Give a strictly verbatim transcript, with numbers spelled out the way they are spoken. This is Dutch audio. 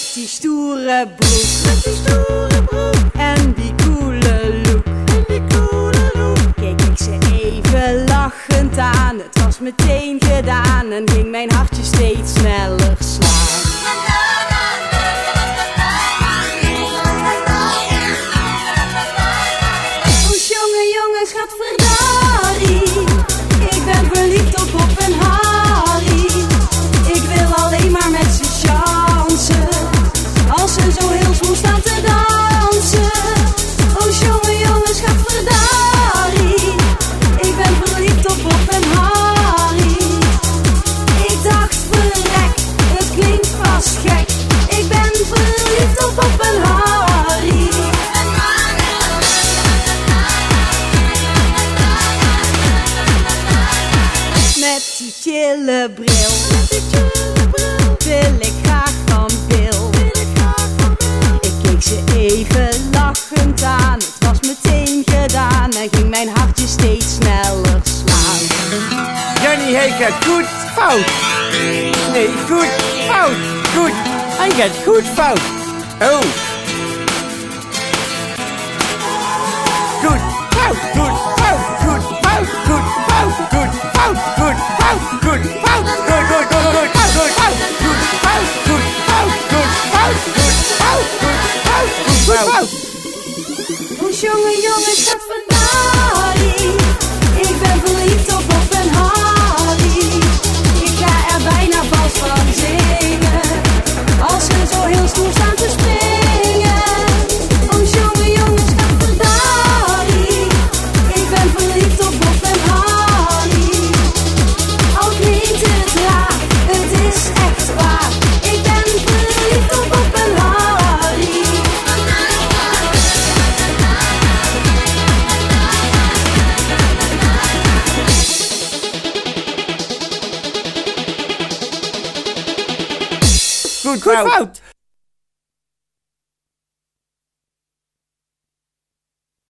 die stoere broek, met die stoere broek. En die coole look, en die coole look. Keek ik ze even lachend aan. Het was meteen gedaan en ging mijn hartje steeds sneller slaan. Oh jongen, jongen, schatverdarie. Ik ben verliefd op Bob en Harry. Ik wil alleen maar met ze chansen. Als ze zo heel smoes staan te dansen. Oh jongen, jongen, schatverdarie. Ik ben verliefd op Bob en Harry. Ik dacht verrek, het klinkt vast gek. Ik ben verliefd op Bob en Harry. Met die chille bril, met die chille bril, wil ik graag van Bill. Ik keek ze even lachend aan, het was meteen gedaan en ging mijn hartje steeds sneller slaan. Johnny Heker, goed, fout. Nee, goed, fout, goed. Hij gaat goed, fout. Oh. Goed, fout, goed, fout, goed, fout, goed, fout, goed, fout, goed, fout, goed, fout, goed, goed, goed, goed, goed, fout, goed, fout, goed, fout, goed, fout, goed, fout, goed, fout, goed, fout. Oh jongen, jongen, schatverdarie. Ik ben verliefd op Bob en Harry. Ik ga er bijna vals van zingen. Als ze zo heel stoer staan te springen. Oh jongen, jongen, schatverdarie. Ik ben verliefd op Bob en Harry. Al klinkt het raar, het is echt waar. Ik ben verliefd op Bob en Harry. Goed, fout.